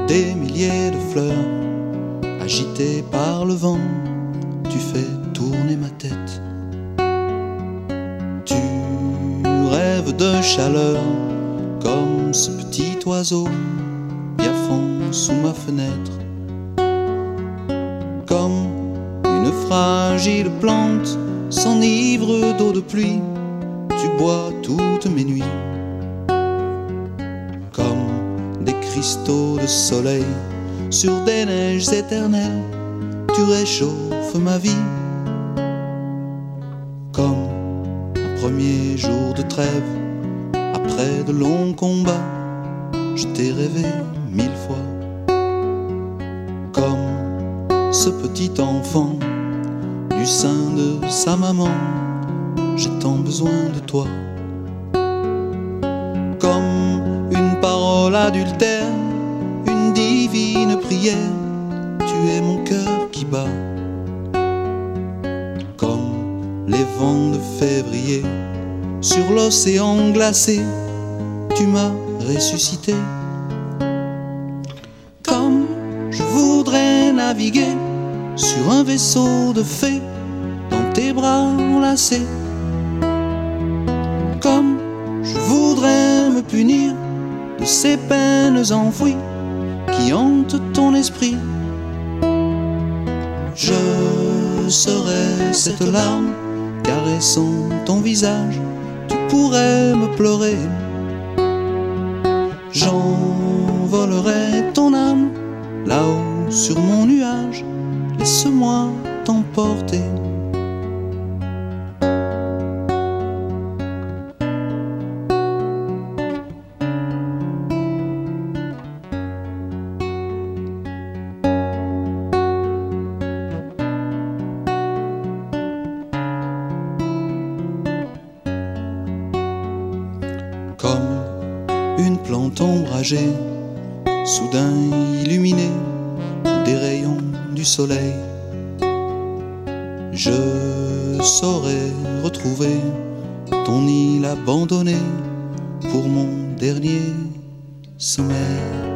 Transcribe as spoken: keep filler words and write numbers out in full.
des milliers de fleurs, agitées par le vent, tu fais tourner ma tête. Tu rêves de chaleur, comme ce petit oiseau piaffant sous ma fenêtre. Comme une fragile plante s'enivre d'eau de pluie, tu bois toutes mes nuits. Comme des cristaux de soleil sur des neiges éternelles, tu réchauffes ma vie. Comme un premier jour de trêve, après de longs combats, je t'ai rêvé mille fois. Comme ce petit enfant du sein de sa maman, j'ai tant besoin de toi. Comme une parole adultère, une divine prière, tu es mon cœur qui bat. Comme les vents de février sur l'océan glacé, tu m'as ressuscité. Comme je voudrais naviguer sur un vaisseau de fées dans tes bras enlacés. Comme je voudrais me punir de ces peines enfouies qui hantent ton esprit. Je serai cette larme caressant ton visage, tu pourrais me pleurer. J'envolerai ton âme là-haut sur mon nuage, laisse-moi t'emporter. Comme une plante ombragée, soudain illuminée des rayons du soleil, je saurais retrouver ton île abandonnée pour mon dernier sommeil.